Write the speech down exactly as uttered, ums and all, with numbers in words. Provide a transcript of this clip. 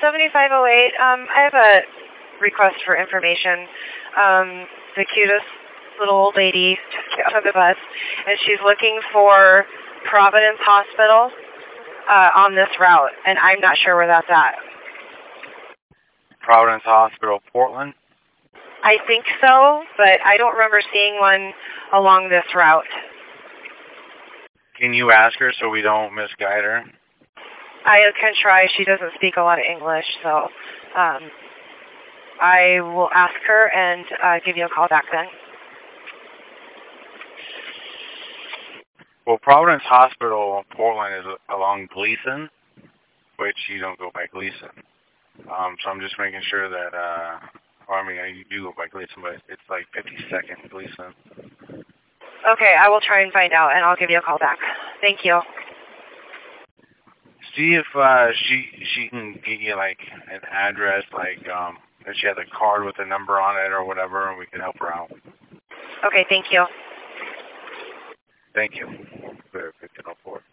seventy-five oh eight. Um, I have a request for information. Um, the cutest little old lady just got off the bus, and she's looking for Providence Hospital uh, on this route, and I'm not sure where that's at. Providence Hospital, Portland? I think so, but I don't remember seeing one along this route. Can you ask her so we don't misguide her? I can try. She doesn't speak a lot of English, so um, I will ask her and uh, give you a call back then. Well, Providence Hospital, Portland, is along Gleason, which you don't go by Gleason. Um, so I'm just making sure that, uh, or I mean, you do go by Gleason, but it's like fifty-second Gleason. Okay, I will try and find out, and I'll give you a call back. Thank you. See if uh, she she can get you like an address, like um, if she has a card with a number on it or whatever, and we can help her out. Okay, thank you. Thank you. Very good to know for it.